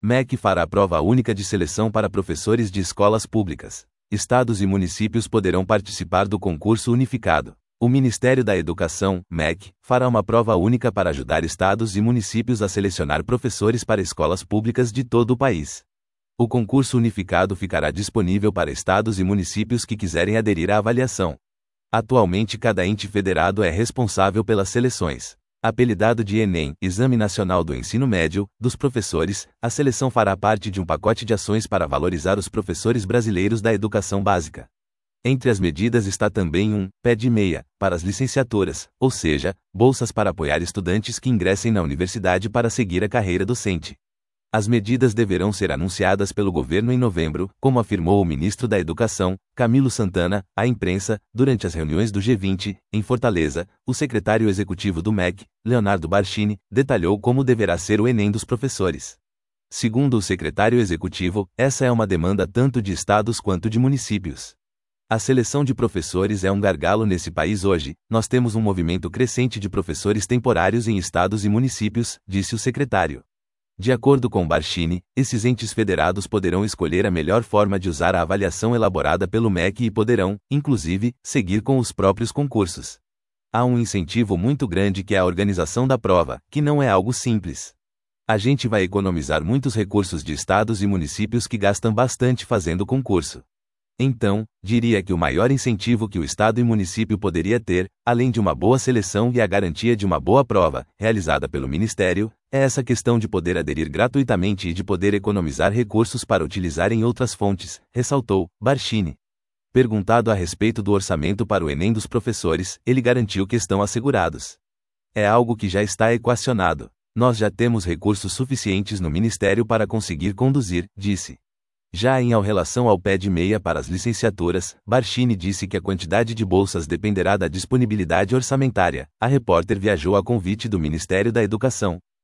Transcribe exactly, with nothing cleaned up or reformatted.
M E C fará prova única de seleção para professores de escolas públicas. Estados e municípios poderão participar do concurso unificado. O Ministério da Educação, M E C, fará uma prova única para ajudar estados e municípios a selecionar professores para escolas públicas de todo o país. O concurso unificado ficará disponível para estados e municípios que quiserem aderir à avaliação. Atualmente, cada ente federado é responsável pelas seleções. Apelidado de Enem, Exame Nacional do Ensino Médio, dos professores, a seleção fará parte de um pacote de ações para valorizar os professores brasileiros da educação básica. Entre as medidas está também um pé de meia para as licenciaturas, ou seja, bolsas para apoiar estudantes que ingressem na universidade para seguir a carreira docente. As medidas deverão ser anunciadas pelo governo em novembro, como afirmou o ministro da Educação, Camilo Santana, à imprensa, durante as reuniões do G vinte, em Fortaleza. O secretário executivo do M E C, Leonardo Barchini, detalhou como deverá ser o Enem dos professores. Segundo o secretário executivo, essa é uma demanda tanto de estados quanto de municípios. A seleção de professores é um gargalo nesse país hoje. Nós temos um movimento crescente de professores temporários em estados e municípios, disse o secretário. De acordo com Barchini, esses entes federados poderão escolher a melhor forma de usar a avaliação elaborada pelo M E C e poderão, inclusive, seguir com os próprios concursos. Há um incentivo muito grande que é a organização da prova, que não é algo simples. A gente vai economizar muitos recursos de estados e municípios que gastam bastante fazendo concurso. Então, diria que o maior incentivo que o estado e município poderia ter, além de uma boa seleção e a garantia de uma boa prova, realizada pelo Ministério, é essa questão de poder aderir gratuitamente e de poder economizar recursos para utilizar em outras fontes, ressaltou Barchini. Perguntado a respeito do orçamento para o Enem dos professores, ele garantiu que estão assegurados. É algo que já está equacionado. Nós já temos recursos suficientes no Ministério para conseguir conduzir, disse. Já em relação ao pé de meia para as licenciaturas, Barchini disse que a quantidade de bolsas dependerá da disponibilidade orçamentária. A repórter viajou a convite do Ministério da Educação.